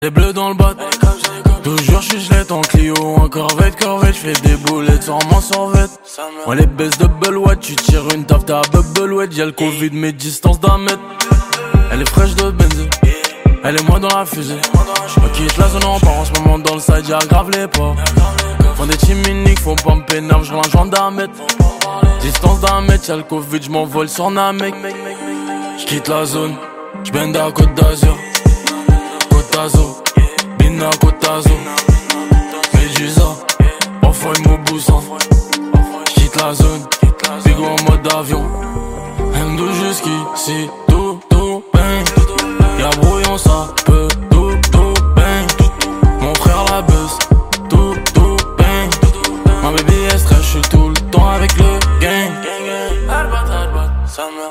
Les bleus dans le bat, toujours je suis gelette en Clio, en corvette, j'fais des boulettes sur mon survette. Moi les baisses de Belouette, tu tires une taf, t'as Belouette, y'a le Covid, mes distances d'un mètre. Elle est fraîche de benzé, elle est moi dans la fusée. Je quitte la zone, on part en ce moment dans le side, j'aggrave les pas. Font des chiminiques, faut pas me pénal, j'roule un joint d'un mètre. Distance d'un mètre, y'a le Covid, j'm'envole sur Namek. J'quitte la zone, j'bende à Côte d'Azur. Côte Bina Côte Médusa, parfois il m'oboussa. J'quitte la zone, bigo en mode avion. M2 jusqu'ici, tout bang. Y'a brouillon, ça peut